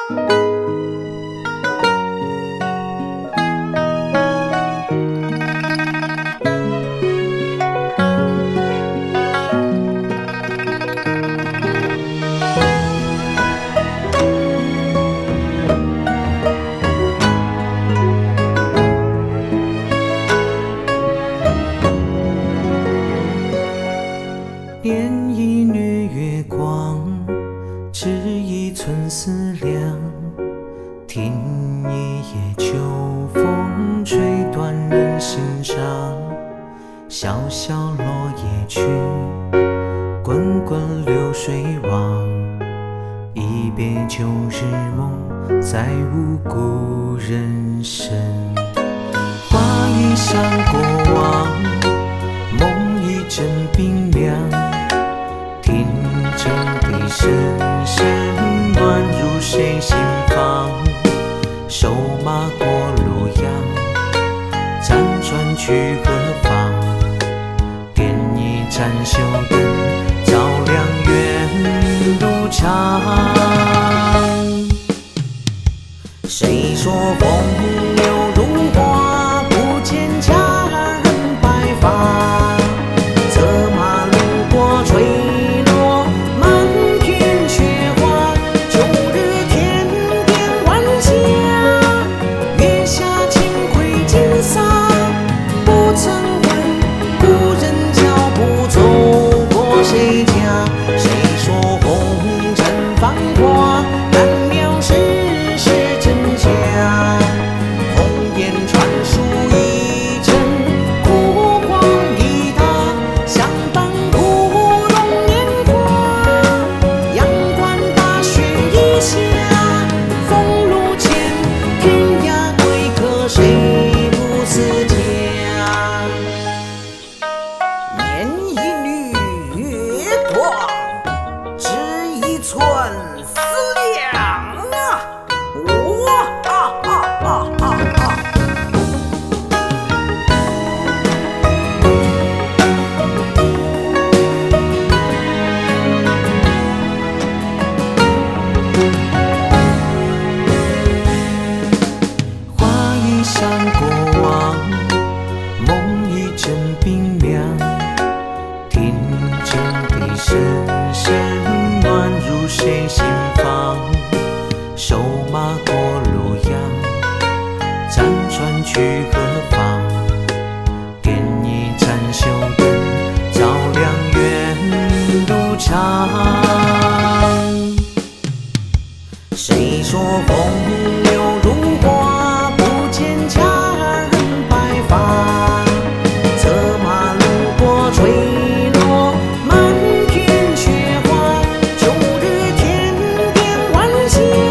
点一缕月光，织一寸思量，听一夜秋风吹断人心伤。潇潇落叶去，滚滚流水往，一别旧日梦，再无故人声。花一香过往，梦一阵冰凉，听着笛声声暖入谁心房。瘦马过洛阳，辗转去何方？点一盏绣灯，照亮远路长。谁说风流如花，不见佳人白发？策马路过吹落满天雪花。旧日天边晚霞，月下轻挥金撒。不曾问故人脚步走过谁家？谁说红尘繁华，难料世事真假。烽烟传书一阵，枯黄一沓，相伴枯荣年华。阳关大雪一下，风路间，天涯归客，谁不思家？捻一缕月光，织一寸思量啊！花一香过往，梦一阵冰凉，听着笛声声暖入谁心房。瘦马过洛阳，辗转去何方？点一盏绣灯，照亮远路长。谁说风流如花，不见佳人白发？策马路过吹落满天雪花。旧日天边晚霞，